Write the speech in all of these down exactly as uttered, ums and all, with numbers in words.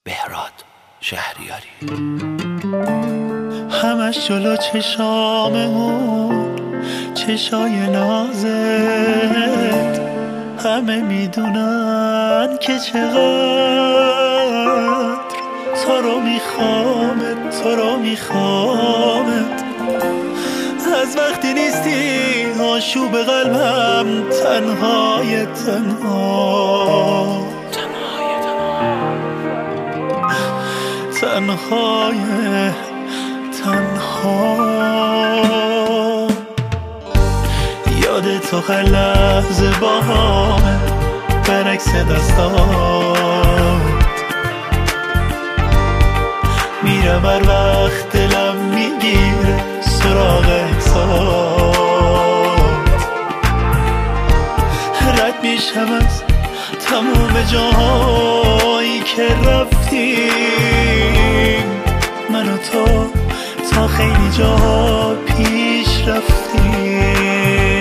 بهراد شهریاری. همش جلو چشاممون چشای نازت، همه میدونن که چقدر تو رو میخوامت، تو رو میخوامت. از وقتی نیستی آشوب قلبم تنهای تنها تنهای تنها. یاد تو هر لحظه با همه برعکس دستان میرم، هر وقت دلم میگیره سراغ احسان. رد میشم از تموم جاهایی که رفتیم، من و تو تا خیلی جا پیش رفتیم.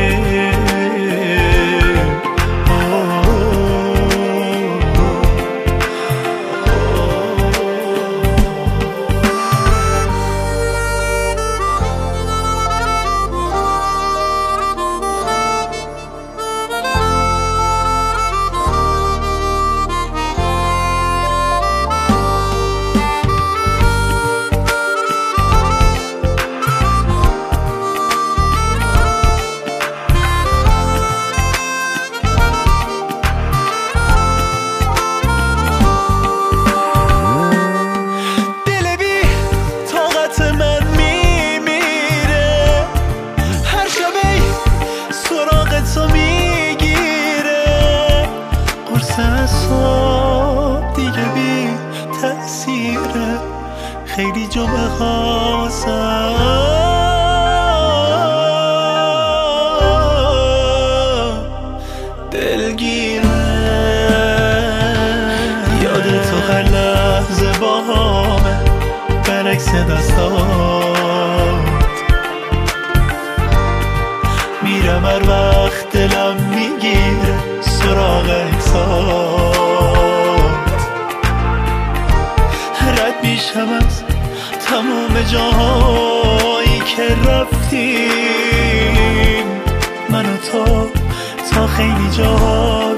صبح دیگه بی تأثیره، خیلی جمعه خواستم دلگیره. یاد تو هر لحظه با همه برعکس دستات میرم، هر وقت دلم میگیره سراغ احسات. رد میشم از تموم جاهایی که رفتیم، من و تو تا خیلی جا